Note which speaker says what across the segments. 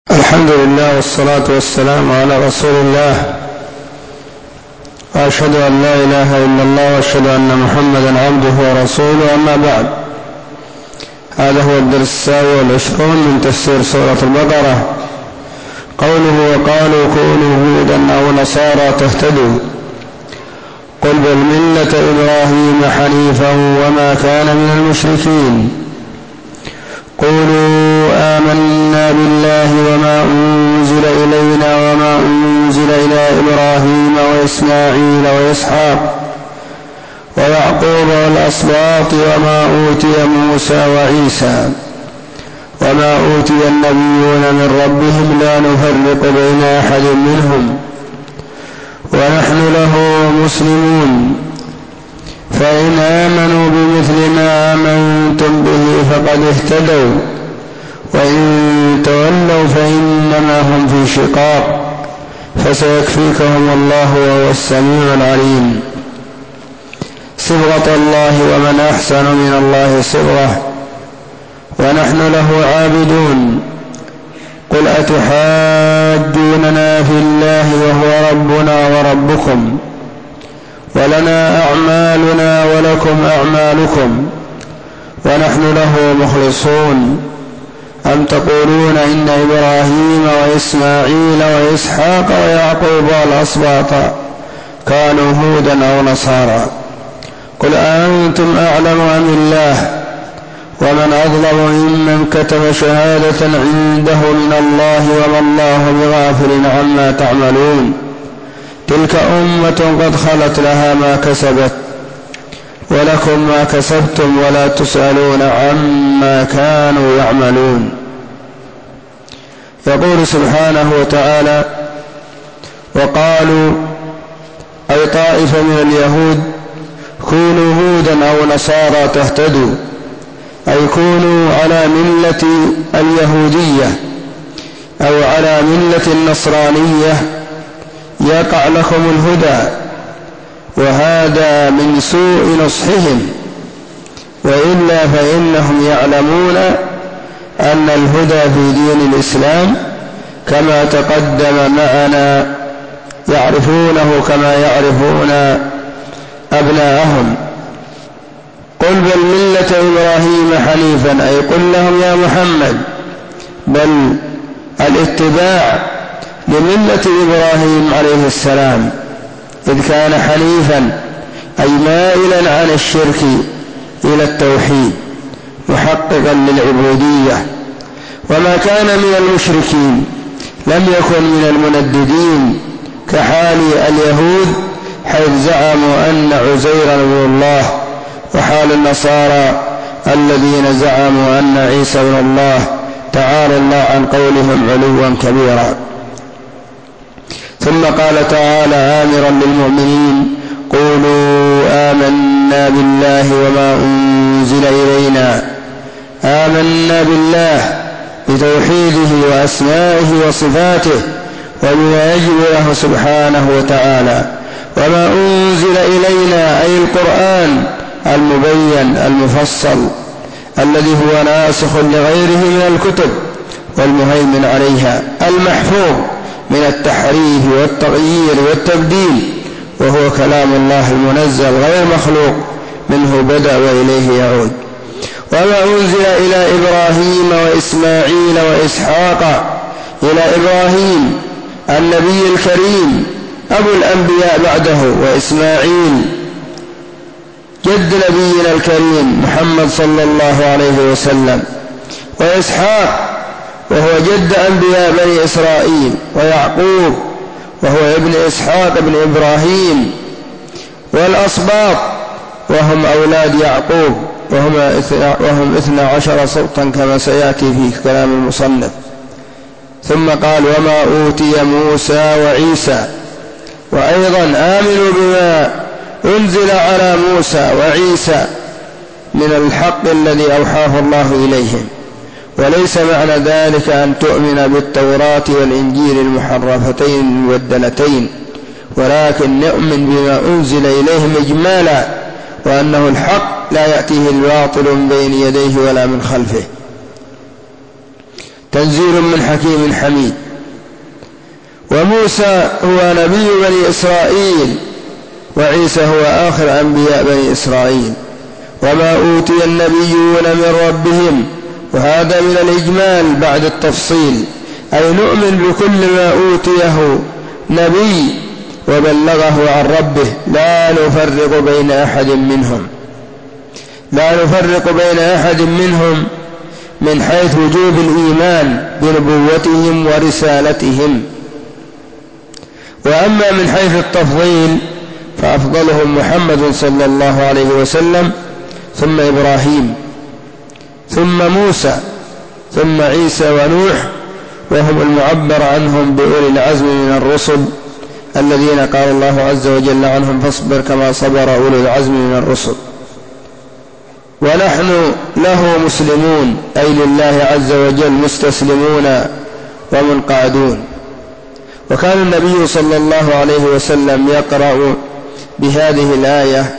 Speaker 1: الحمد لله والصلاة والسلام على رسول الله، وأشهد أن لا إله إلا الله وأشهد أن محمدا عبده ورسوله. أما بعد، هذا هو الدرس 29 من تفسير سورة البقرة. قوله وقالوا كونوا هودا أو نصارى تهتدوا، قل بل ملة إبراهيم حنيفا وما كان من المشركين. قولوا آمنا بالله وما أنزل إلينا وما أنزل إلى إبراهيم وإسماعيل وإسحاق ويعقوب والأسباط وما أوتي موسى وعيسى وما أوتي النبيون من ربهم لا نفرق بين أحد منهم ونحن له مسلمون. فإن آمنوا بمثل ما آمنتم به فقد اهتدوا وإن تولوا فإنما هم في شقاق فسيكفيكهم الله وهو السميع العليم. صبغة الله ومن أحسن من الله صبغة ونحن له عابدون. قل أتحاجوننا في الله وهو ربنا وربكم ولنا أعمالنا ولكم أعمالكم ونحن له مخلصون. أم تقولون إن إبراهيم وإسماعيل وإسحاق ويعقوب والأسباط كانوا هودا أو نصارى؟ قل أنتم أعلم أم الله؟ ومن أظلم ممن كتم شهادة عنده من الله وما الله بغافل عما تعملون. تلك أمة قد خلت لها ما كسبت ولكم ما كسبتم ولا تسألون عما كانوا يعملون. يقول سبحانه وتعالى وقالوا أي طائفة من اليهود كونوا هودا أو نصارى تهتدوا، أي كونوا على ملة اليهودية أو على ملة النصرانية يقع لكم الهدى. وهذا من سوء نصحهم، وإلا فإنهم يعلمون أن الهدى في دين الإسلام كما تقدم معنا يعرفونه كما يعرفون أبناءهم. قل بل ملة إبراهيم حنيفا، أي قل لهم يا محمد بل الاتباع لملة إبراهيم عليه السلام، إذ كان حنيفا أي مائلا عن الشرك إلى التوحيد محققا للعبودية، وما كان من المشركين، لم يكن من المنددين كحال اليهود حيث زعموا أن عزيرا ابن الله، وحال النصارى الذين زعموا أن عيسى ابن الله، تعالى الله عن قولهم علوا كبيرا. ثم قال تعالى آمرا للمؤمنين قولوا آمنا بالله وما أنزل إلينا. آمنا بالله بتوحيده وأسمائه وصفاته وبما يجب له سبحانه وتعالى، وما أنزل إلينا أي القرآن المبين المفصل الذي هو ناسخ لغيره من الكتب والمهيمن عليها المحفوظ من التحريف والتغيير والتبديل، وهو كلام الله المنزل غير مخلوق، منه بدأ وإليه يعود. وما أنزل إلى إبراهيم وإسماعيل وإسحاق، إلى إبراهيم النبي الكريم أبو الأنبياء بعده، وإسماعيل جد نبينا الكريم محمد صلى الله عليه وسلم، وإسحاق وهو جد أنبياء بني إسرائيل، ويعقوب وهو ابن إسحاق ابن إبراهيم، والأسباط وهم أولاد يعقوب وهم 12 سبطا كما سيأتي في كلام المصنف. ثم قال وما أوتي موسى وعيسى، وأيضا آمنوا بما أنزل على موسى وعيسى من الحق الذي أوحاه الله إليهم، وليس معنى ذلك أن تؤمن بالتوراة والإنجيل المحرفتين المبدلتين، ولكن نؤمن بما أنزل إليهم إجمالا، وأنه الحق لا يأتيه الباطل من بين يديه ولا من خلفه. تنزيل من حكيم حميد. وموسى هو نبي بني إسرائيل، وعيسى هو آخر أنبياء بني إسرائيل. وما أوتي النبيون من ربهم، وهذا من الإجمال بعد التفصيل، أي نؤمن بكل ما أوتيه نبي وبلغه عن ربه، لا نفرق بين أحد منهم من حيث وجوب الإيمان بنبوتهم ورسالتهم. وأما من حيث التفضيل فأفضلهم محمد صلى الله عليه وسلم، ثم إبراهيم، ثم موسى، ثم عيسى ونوح، وهم المعبر عنهم بأولي العزم من الرسل الذين قال الله عز وجل عنهم: فاصبر كما صبر أولي العزم من الرسل. ونحن له مسلمون، أي لله عز وجل مستسلمون ومنقادون. وكان النبي صلى الله عليه وسلم يقرأ بهذه الآية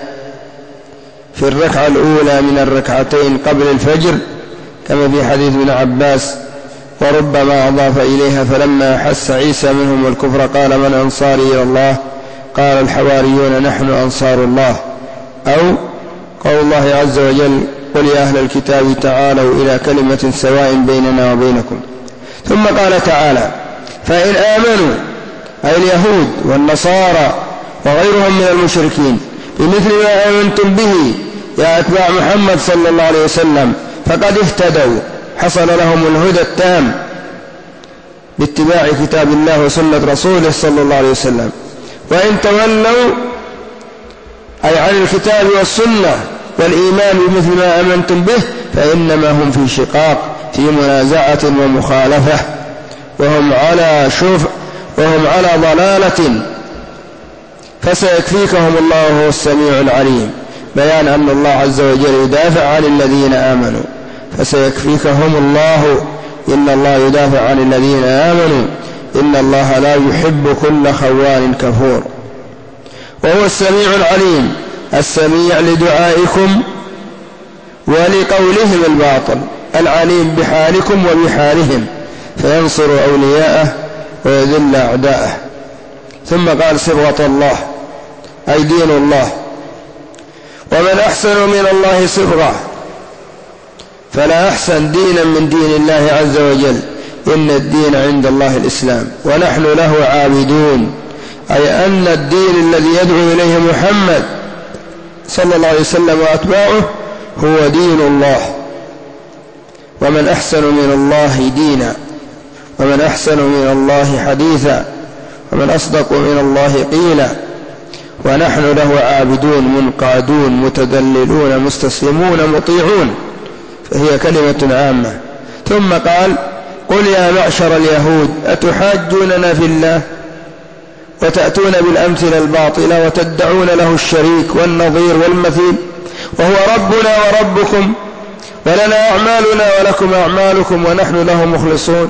Speaker 1: في الركعة الأولى من الركعتين قبل الفجر، كما في حديث ابن عباس: وربما أضاف إليها: فلما أحس عيسى منهم الكفر قال من أنصاري إلى الله؟ قال الحواريون نحن أنصار الله. أو قول الله عز وجل: قل يا أهل الكتاب تعالوا إلى كلمة سواء بيننا وبينكم. ثم قال تعالى: فإن آمنوا، أي اليهود والنصارى وغيرهم من المشركين، بمثل ما آمنتم به يا أتباع محمد صلى الله عليه وسلم فقد اهتدوا، حصل لهم الهدى التام باتباع كتاب الله وسنة رسوله صلى الله عليه وسلم. وإن تولوا، أي عن الكتاب والسنة والإيمان بمثل ما آمنتم به، فإنما هم في شقاق، في منازعة ومخالفة، وهم على ضلالة، فسيكفيكهم الله وهو السميع العليم. بيان أن الله عز وجل يدافع عن الذين آمنوا، فسيكفيكهم الله، إن الله يدافع عن الذين آمنوا، إن الله لا يحب كل خوان كفور. وهو السميع العليم، السميع لدعائكم ولقولهم الباطل، العليم بحالكم وبحالهم، فينصر أولياءه ويذل أعداءه. ثم قال: صبغة الله، أي دين الله. ومن أحسن من الله صبغة، فلا أحسن دينا من دين الله عز وجل، إن الدين عند الله الإسلام، ونحن له عابدون، أي أن الدين الذي يدعو إليه محمد صلى الله عليه وسلم وأتباعه هو دين الله. ومن أحسن من الله دينا، ومن أحسن من الله حديثا، ومن أصدق من الله قيلا. ونحن له عابدون منقادون متذللون مستسلمون مطيعون، فهي كلمة عامة. ثم قال: قل يا معشر اليهود أتحاجوننا في الله وتأتون بالأمثلة الباطلة وتدعون له الشريك والنظير والمثيل، وهو ربنا وربكم، ولنا أعمالنا ولكم أعمالكم، ونحن له مخلصون،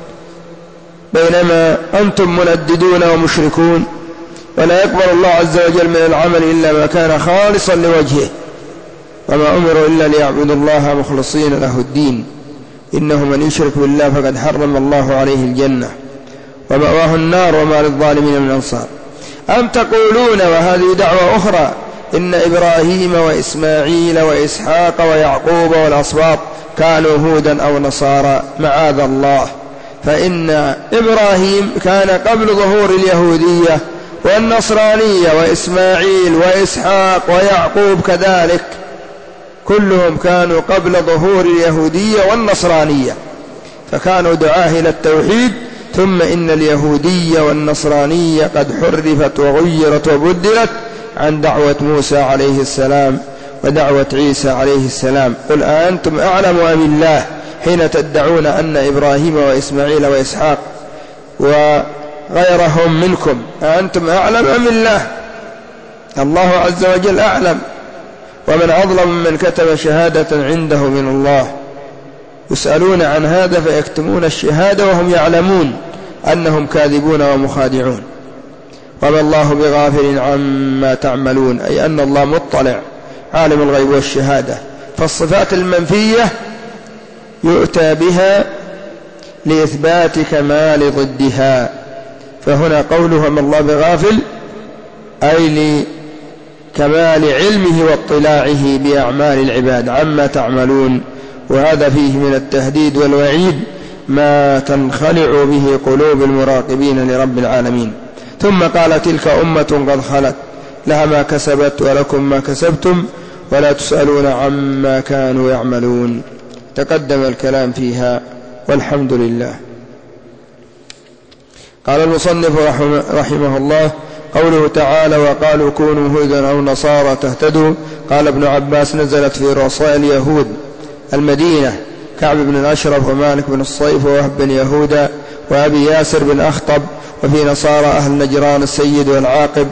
Speaker 1: بينما أنتم منددون ومشركون. ولا يقبل الله عز وجل من العمل إلا ما كان خالصا لوجهه، وما أمروا إلا ليعبدوا الله مخلصين له الدين، إنه من يشرك بالله فقد حرم الله عليه الجنة ومأواه النار وما للظالمين من أنصار. أم تقولون، وهذه دعوة أخرى، إن إبراهيم وإسماعيل وإسحاق ويعقوب والأسباط كانوا هودا أو نصارى؟ معاذ الله، فإن إبراهيم كان قبل ظهور اليهودية والنصرانية، وإسماعيل وإسحاق ويعقوب كذلك، كلهم كانوا قبل ظهور اليهودية والنصرانية، فكانوا دعاة إلى التوحيد. ثم إن اليهودية والنصرانية قد حرفت وغيرت وبدلت عن دعوة موسى عليه السلام ودعوة عيسى عليه السلام. قل أأنتم أعلم أم الله حين تدعون أن إبراهيم وإسماعيل وإسحاق وغيرهم منكم، أأنتم أعلم أم الله؟ الله عز وجل أعلم. ومن أظلم من كتم شهادة عنده من الله. يسألون عن هذا فيكتمون الشهادة وهم يعلمون أنهم كاذبون ومخادعون. وما الله بغافل عما تعملون، أي أن الله مطلع عالم الغيب والشهادة. فالصفات المنفية يؤتى بها
Speaker 2: لإثبات كمال ضدها. فهنا قوله ما الله بغافل أي لكمال علمه واطلاعه بأعمال العباد عما تعملون، وهذا فيه من التهديد والوعيد ما تنخلع به قلوب المراقبين لرب العالمين. ثم قال تلك أمة قد خلت لها ما كسبت ولكم ما كسبتم ولا تسألون عما كانوا يعملون. تقدم الكلام فيها والحمد لله. قال المصنف رحمه الله: قوله تعالى: وقالوا كونوا هودا أو نصارى تهتدوا. قال ابن عباس: نزلت في رؤساء اليهود المدينة كعب بن الأشرف ومالك بن الصيف ووهب بن يهودا وأبي ياسر بن أخطب، وفي نصارى أهل نجران السيد والعاقب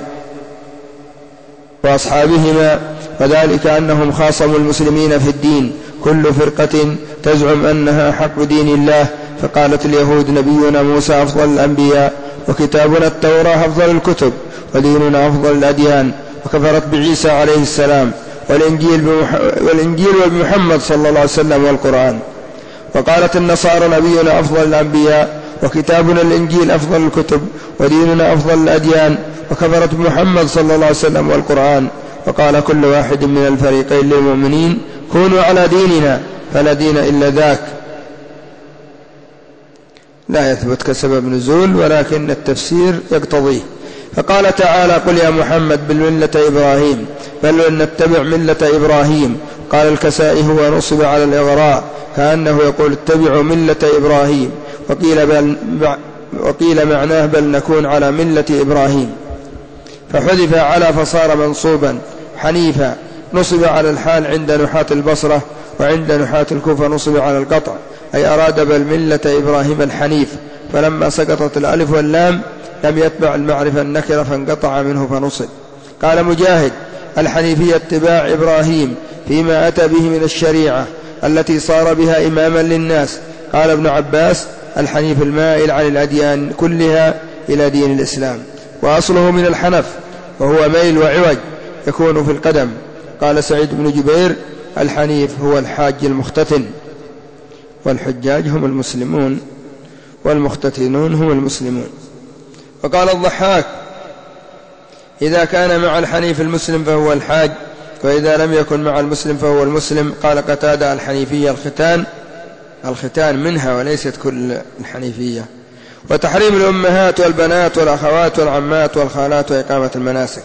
Speaker 2: وأصحابهما، وذلك أنهم خاصموا المسلمين في الدين، كل فرقة تزعم أنها حق دين الله. فقالت اليهود: نبينا موسى أفضل الأنبياء، وكتابنا التوراة أفضل الكتب، وديننا أفضل الأديان، وكفرت بعيسى عليه السلام والإنجيل وبمحمد صلى الله عليه وسلم والقرآن. وقالت النصارى: نبينا أفضل الأنبياء، وكتابنا الإنجيل أفضل الكتب، وديننا أفضل الأديان، وكفرت بمحمد صلى الله عليه وسلم والقرآن. وقال كل واحد من الفريقين للمؤمنين: كونوا على ديننا، فلا دين إلا ذاك. لا يثبت كسبب نزول، ولكن التفسير يقتضيه. فقال تعالى: قل يا محمد بالملة إبراهيم، بل نتبع ملة إبراهيم. قال الكسائي: هو نصب على الإغراء كأنه يقول اتبعوا ملة إبراهيم. وقيل معناه بل نكون على ملة إبراهيم، فحذف على فصار منصوبا. حنيفا نصب على الحال عند نحاة البصرة، وعند نحاة الكوفة نصب على القطع، أي أراد بل ملة إبراهيم الحنيف. فلما سقطت الألف واللام لم يتبع المعرفة النكرة فانقطع منه فنصب. قال مجاهد: الحنيفية اتباع إبراهيم فيما أتى به من الشريعة التي صار بها إماما للناس. قال ابن عباس: الحنيف المائل عن الأديان كلها إلى دين الإسلام، وأصله من الحنف وهو ميل وعوج يكون في القدم. قال سعيد بن جبير: الحنيف هو الحاج المختتن، والحجاج هم المسلمون والمختتنون هم المسلمون. وقال الضحاك: إذا كان مع الحنيف المسلم فهو الحاج، وإذا لم يكن مع المسلم فهو المسلم. قال قتادة: الحنيفية الختان منها وليست كل الحنيفية. وتحريم الأمهات والبنات والأخوات والعمات والخالات وإقامة المناسك.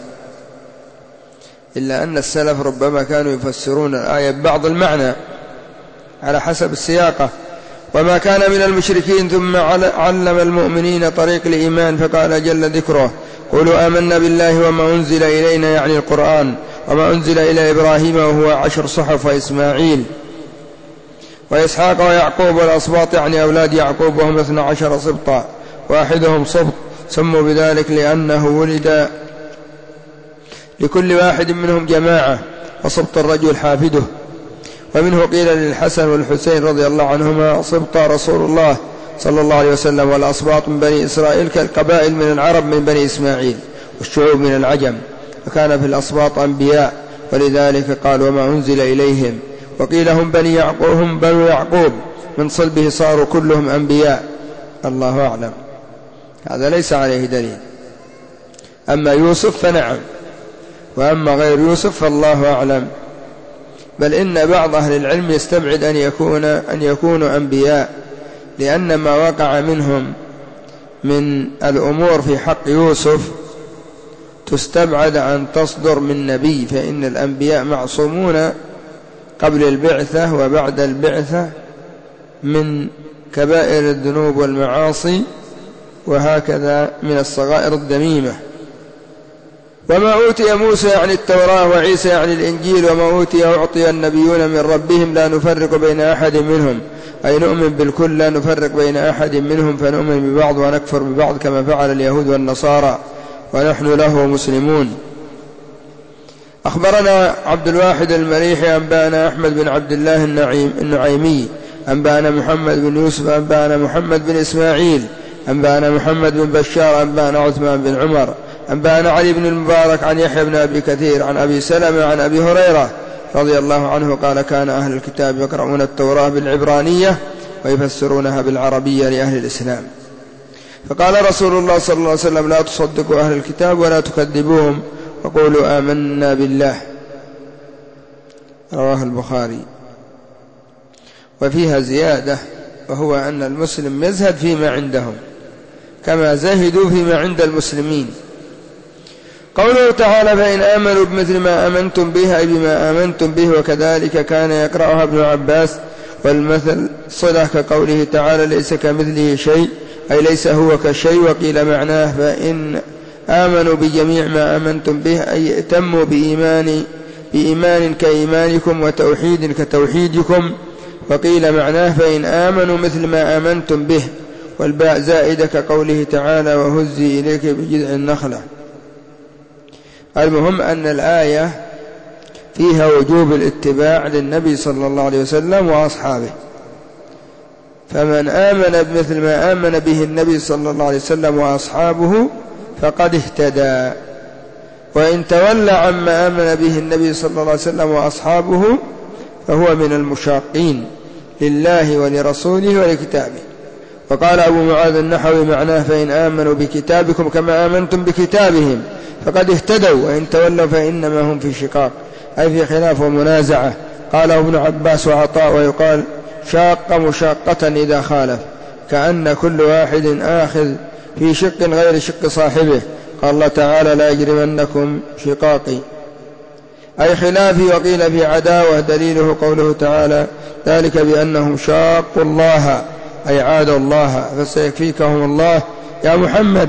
Speaker 2: إلا أن السلف ربما كانوا يفسرون الآية ببعض المعنى على حسب السياقة. وما كان من المشركين ثم علم المؤمنين طريق الإيمان، فقال جل ذكره: قولوا آمنا بالله وما أنزل إلينا، يعني القرآن، وما أنزل إلى إبراهيم وهو 10 صحف، وإسماعيل وإسحاق ويعقوب والأسباط، يعني أولاد يعقوب، وهم 12 سبطا، واحدهم سبط، سموا بذلك لأنه ولد لكل واحد منهم جماعة، وسبط الرجل حافده. ومنه قيل للحسن والحسين رضي الله عنهما: سبط رسول الله صلى الله عليه وسلم، والأسباط من بني إسرائيل كالقبائل من العرب من بني إسماعيل، والشعوب من العجم، وكان في الأسباط أنبياء، ولذلك قال: وما أنزل إليهم. وقيل هم بنو يعقوب من صلبه صاروا كلهم أنبياء، الله أعلم، هذا ليس عليه دليل. أما يوسف فنعم، وأما غير يوسف فالله أعلم. بل إن بعض أهل العلم يستبعد أن يكونوا أنبياء، لأن ما وقع منهم من الأمور في حق يوسف تستبعد أن تصدر من نبي، فإن الأنبياء معصومون قبل البعثة وبعد البعثة من كبائر الذنوب والمعاصي، وهكذا من الصغائر الذميمة. وما أوتي موسى يعني التوراة، وعيسى يعني الإنجيل، وما أوتي أعطي النبيون من ربهم لا نفرق بين أحد منهم، أي نؤمن بالكل لا نفرق بين أحد منهم، فنؤمن ببعض ونكفر ببعض كما فعل اليهود والنصارى، ونحن له مسلمون. أخبرنا عبد الواحد المليحي أنبأنا أحمد بن عبد الله النعيمي أنبأنا محمد بن يوسف أنبأنا محمد بن إسماعيل أنبأنا محمد بن بشار أنبأنا عثمان بن عمر أنبأنا علي بن المبارك عن يحيى بن أبي كثير عن أبي سلمة عن أبي هريرة رضي الله عنه قال: كان أهل الكتاب يقرؤون التوراة بالعبرانية ويفسرونها بالعربية لأهل الإسلام. فقال رسول الله صلى الله عليه وسلم: لا تصدقوا أهل الكتاب ولا تكذبوهم وقولوا آمنا بالله. رواه البخاري. وفيها زيادة، وهو أن المسلم يزهد فيما عندهم كما زهدوا فيما عند المسلمين. قوله تعالى: فإن آمنوا بمثل ما آمنتم به، أي بما آمنتم به، وكذلك كان يقرأها ابن عباس. والمثل صلح كقوله تعالى: ليس كمثله شيء، أي ليس هو كشيء. وقيل معناه: فإن آمنوا بجميع ما آمنتم به، أي ائتموا بإيمان كإيمانكم وتوحيد كتوحيدكم. وقيل معناه: فإن آمنوا مثل ما آمنتم به، والباء زائدة كقوله تعالى: وهزي إليك بجذع النخلة. المهم أن الآية فيها وجوب الاتباع للنبي صلى الله عليه وسلم وأصحابه، فمن آمن بمثل ما آمن به النبي صلى الله عليه وسلم وأصحابه فقد اهتدى، وإن تولى عما آمن به النبي صلى الله عليه وسلم وأصحابه فهو من المشاقين لله ولرسوله ولكتابه. وقال أبو معاذ النحوي معناه: فإن آمنوا بكتابكم كما آمنتم بكتابهم فقد اهتدوا، وإن تولوا فإنما هم في شقاق، أي في خلاف ومنازعة. قال ابن عباس وعطاء: ويقال شاق مشاقة إذا خالف، كأن كل واحد آخذ في شق غير شق صاحبه. قال الله تعالى: لا يجرمنكم شقاقي، أي خلافي. وقيل في عداوة، دليله قوله تعالى: ذلك بأنهم شاقوا الله، أي عادوا الله، فسيكفيكهم الله يا محمد،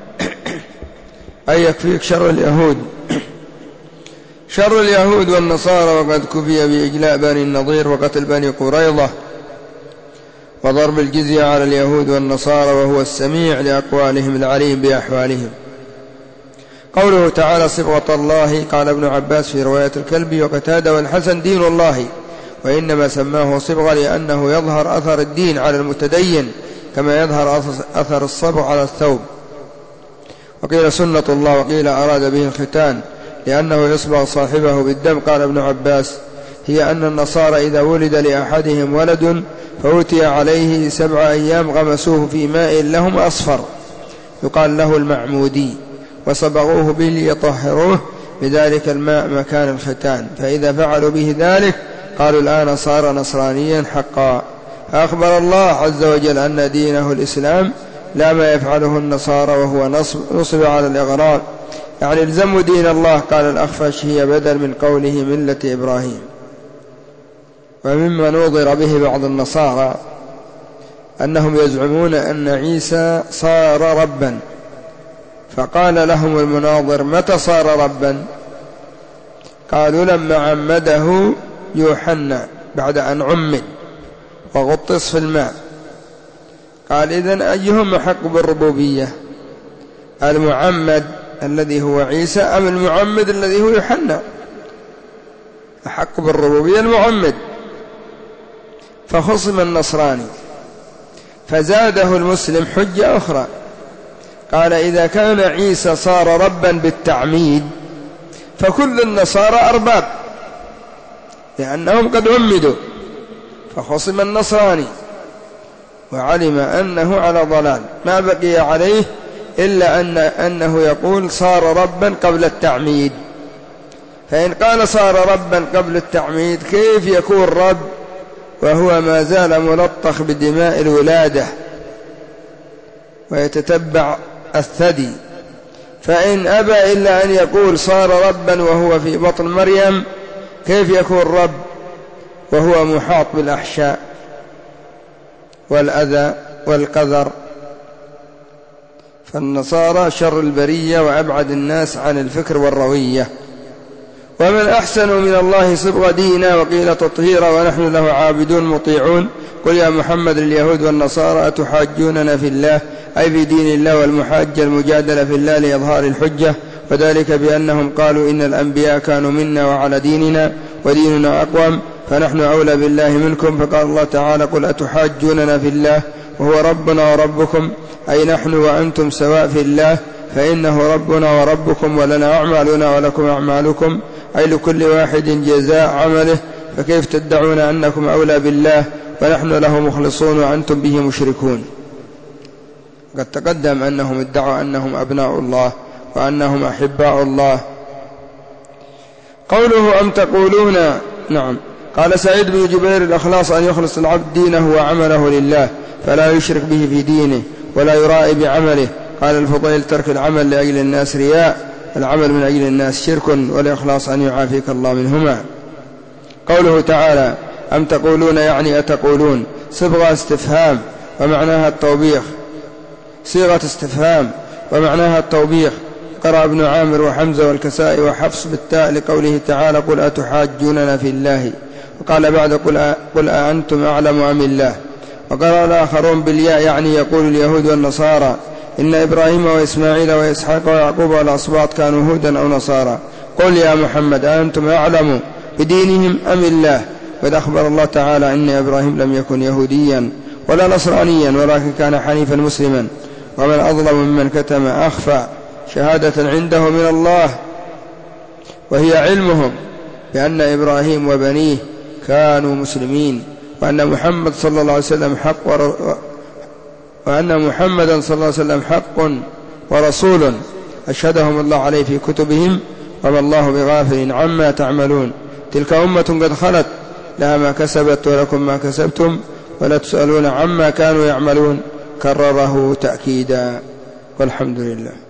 Speaker 2: أي يكفيك شر اليهود. شر اليهود والنصارى، وقد كفي بإجلاء بني النضير وقتل بني قريظة وضرب الجزية على اليهود والنصارى، وهو السميع لأقوالهم العليم بأحوالهم. قوله تعالى: صبغة الله، قال ابن عباس في رواية الكلبي وقتادة والحسن: دين الله، وإنما سماه صبغة لأنه يظهر أثر الدين على المتدين كما يظهر أثر الصبغ على الثوب. وقيل سنة الله، وقيل أراد به الختان لأنه يصبغ صاحبه بالدم. قال ابن عباس: هي أن النصارى إذا ولد لأحدهم ولد فأوتي عليه 7 أيام غمسوه في ماء لهم أصفر يقال له المعمودي، وصبغوه به ليطهروه بذلك الماء مكان الختان، فإذا فعلوا به ذلك قالوا الآن صار نصرانيا حقا. فأخبر الله عز وجل أن دينه الإسلام لا ما يفعله النصارى، وهو نصب على الإغراء، يعني الزموا دين الله. قال الأخفش: هي بدل من قوله ملة إبراهيم. ومما نوضر به بعض النصارى أنهم يزعمون أن عيسى صار ربا، فقال لهم المناظر: متى صار ربا؟ قالوا: لما عمده يوحنا، بعد أن عمد وغطس في الماء. قال: إذن أيهم أحق بالربوبية، المعمد الذي هو عيسى أم المعمد الذي هو يوحنا؟ أحق بالربوبية المعمد. فخصم النصراني، فزاده المسلم حجة أخرى، قال: إذا كان عيسى صار ربا بالتعميد فكل النصارى أرباب، لأنهم قد عمدوا. فخصم النصراني وعلم أنه على ضلال، ما بقي عليه إلا أنه يقول صار ربا قبل التعميد. فإن قال صار ربا قبل التعميد كيف يكون رب وهو ما زال ملطخ بدماء الولادة ويتتبع الثدي؟ فإن أبى إلا أن يقول صار ربا وهو في بطن مريم كيف يكون رب وهو محاط بالأحشاء والأذى والقذر؟ فالنصارى شر البرية وأبعد الناس عن الفكر والروية. ومن أحسن من الله صبغ دينا، وقيل تطهيرا، ونحن له عابدون مطيعون. قل يا محمد لليهود والنصارى: أتحاجوننا في الله، أي في دين الله، والمحاجة المجادلة في الله لإظهار الحجة، وذلك بأنهم قالوا إن الأنبياء كانوا منا وعلى ديننا وديننا أقوم، فنحن أولى بالله منكم. فقال الله تعالى: قل أتحاجوننا في الله وهو ربنا وربكم، أي نحن وأنتم سواء في الله، فإنه ربنا وربكم، ولنا أعمالنا ولكم أعمالكم، أي لكل واحد جزاء عمله، فكيف تدعون أنكم أولى بالله ونحن له مخلصون وأنتم به مشركون؟ قد تقدم أنهم ادعوا أنهم أبناء الله وأنهم أحباء الله. قوله أم تقولون، نعم. قال سعيد بن جبير: الإخلاص أن يخلص العبد دينه وعمله لله فلا يشرك به في دينه ولا يرائي بعمله. قال الفضيل: ترك العمل لأجل الناس رياء، العمل من أجل الناس شرك، والإخلاص أن يعافيك الله منهما. قوله تعالى أم تقولون يعني أتقولون، صيغة استفهام ومعناها التوبيخ، صيغة استفهام ومعناها التوبيخ. قرأ ابن عامر وحمزة والكسائي وحفص بالتاء لقوله تعالى: قل أتحاجوننا في الله. وقال بعد: قل أأنتم أعلم أم الله. وقرأ الآخرون بالياء يعني يقول اليهود والنصارى: إن إبراهيم وإسماعيل وإسحاق ويعقوب والأسباط كانوا هودا أو نصارى. قل يا محمد أأنتم أعلم بدينهم أم الله؟ قد أخبر الله تعالى إن إبراهيم لم يكن يهوديا ولا نصرانيا ولكن كان حنيفا مسلما. ومن أظلم ممن كتم أخفى شهادة عنده من الله وهي علمهم بأن إبراهيم وبنيه كانوا مسلمين، وأن محمدا صلى الله عليه وسلم حق ورسول أشهدهم الله عليه في كتبهم، وما الله بغافل عما تعملون. تلك أمة قد خلت لها ما كسبت ولكم ما كسبتم ولا تسألون عما كانوا يعملون. كرره تأكيدا. والحمد لله.